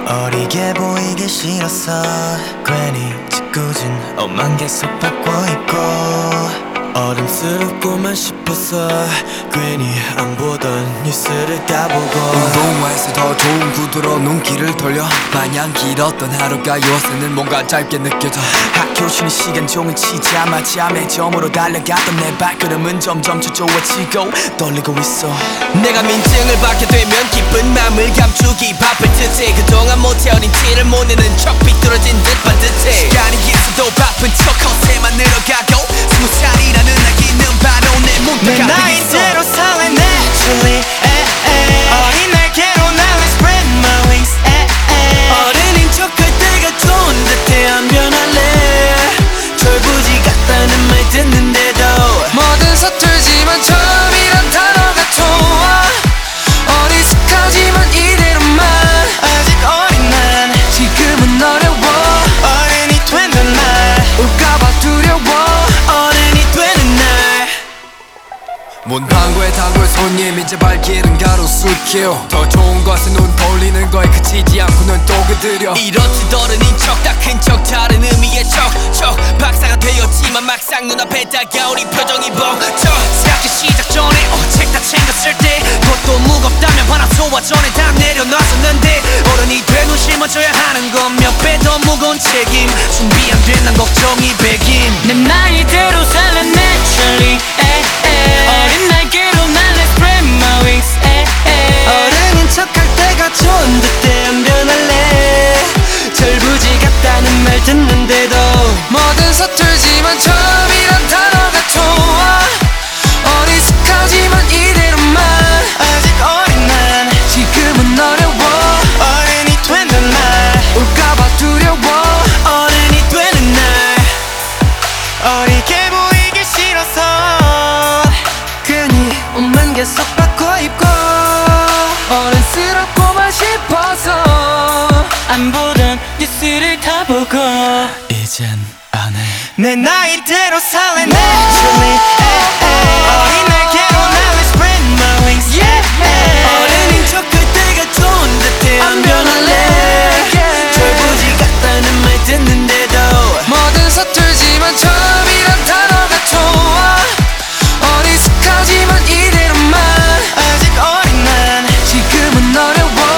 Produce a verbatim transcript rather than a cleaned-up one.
어리게 보이기 싫었어. 괜히 짓궂은 옷만 계속 벗고 있고 어른스럽고만 싶어서 괜히 안 보던 뉴스를 따보고 운동화에서 더 좋은 구두로 눈길을 돌려 마냥 길었던 하루가 요새는 뭔가 짧게 느껴져. 학교 쉬는 시간 종일 치자마자 매점으로 달려갔던 내 발걸음은 점점 초조해지고 떨리고 있어. 내가 민증을 받게 되면 기쁜 맘을 감추기 바쁠 듯해. 그동안 모태어린 티를 못 내는 척 삐뚤어진 듯 반듯해. 시간이 있어도 바쁜 척 허세만 늘어가고 스무 살이라는 나이는 바로 내 문턱 내 앞에 있어. 나이대로 살래 naturally 어린 날개로 날래 spread my wings 어른인 척할 때가 좋은 듯해. 안 변할래. 철부지 같다는 말 듣는데도 뭐든 서툴지만 처음이란 단어가 좋아. 어리숙하지만 이대로만 아직 어린 난 지금은 어려워. 어른이 된단 말 올까봐 두려워. 어른이 되는 날 문방구에 단골 손님인 제 발길은 가로수길. 더 좋은 것은 눈 돌리는 거에 그치지 않고 넌 또 그들여. 이렇듯 어른인 척 다 큰 척 다른 의미의 척척 박사가 되었지만 막상 눈앞에 다가오니 표정이 벙쩍. 생각해 시작 전에 어, 책 다 챙겼을 때 그것도 무겁다면 바람 소화 전에 다 내려놨었는데 어른이 돼 눈 심어줘야 하는 건 몇 배 더 무거운 책임. 준비 안 된 난 걱정이 백임. 내 나이대로 살래 naturally 어린 날개로 날래 spread my wings 어른인 척할 때가 좋은 듯해. 안 변할래. 철부지 같다는 말 듣는데도 뭐든 서툴지만 처음이란 단어가 좋아. 어리숙하지만 이대로만 아직 어린 난 지금은 어려워. 어른이 된단 말 올까봐 두려워. 어른이 되는 날 어리게 보이기 싫어서 괜히 옷만 계속 바꿔 입고 어른스럽고만 싶어서 안 보던 뉴스를 다 보고 이젠 안 해. 내 나이대로 살래 naturally 어린 날개로 날래 spread my wings 어른인 척할 때가 좋은 듯해. 안 변할래. 철부지 같다는 말 듣는데도 뭐든 서툴지만 처음이란 단어가 좋아. 어리숙하지만 이대로만 아직 어린 난 지금은 어려워.